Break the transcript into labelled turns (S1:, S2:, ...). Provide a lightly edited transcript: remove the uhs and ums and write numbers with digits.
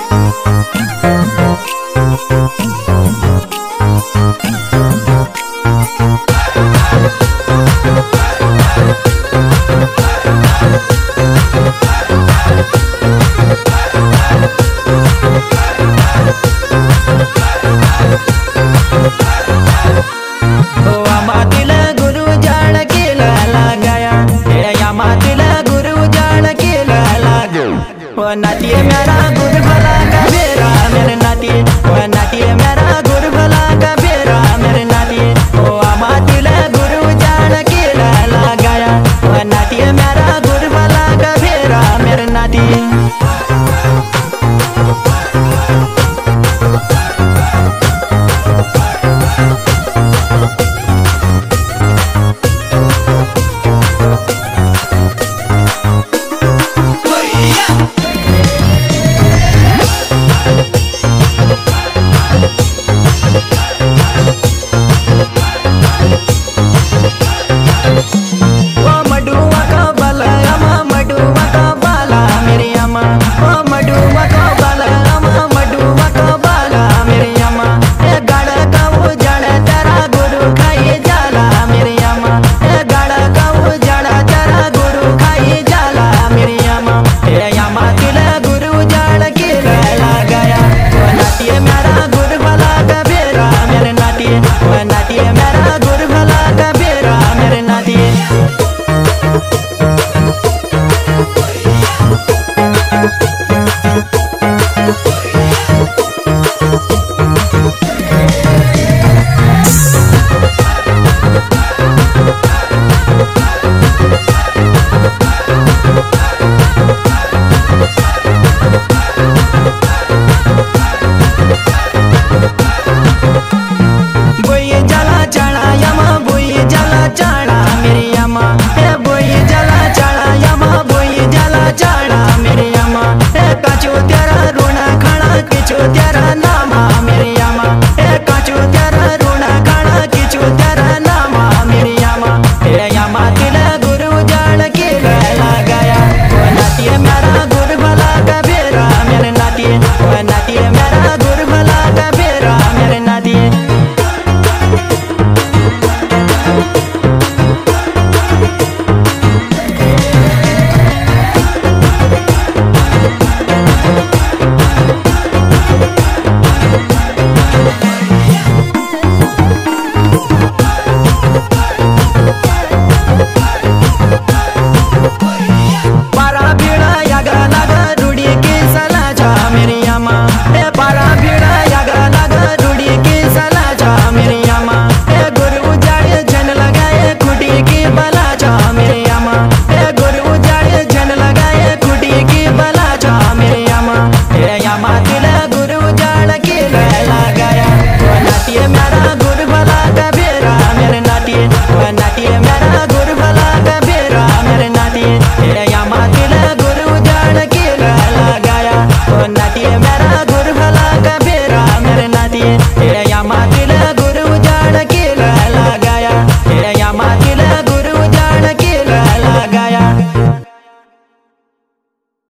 S1: नाती मेरा गुर भला का बेरा मेरे नाती, ओ नाती मेरा गुर भला का बेरा मेरे नाती, ओ आमा तिल गुर उजाड़ के लगाया, ओ नाती मेरा गुर भला का बेरा मेरे नाती। मडुआ का बाला मेरी अम्मा।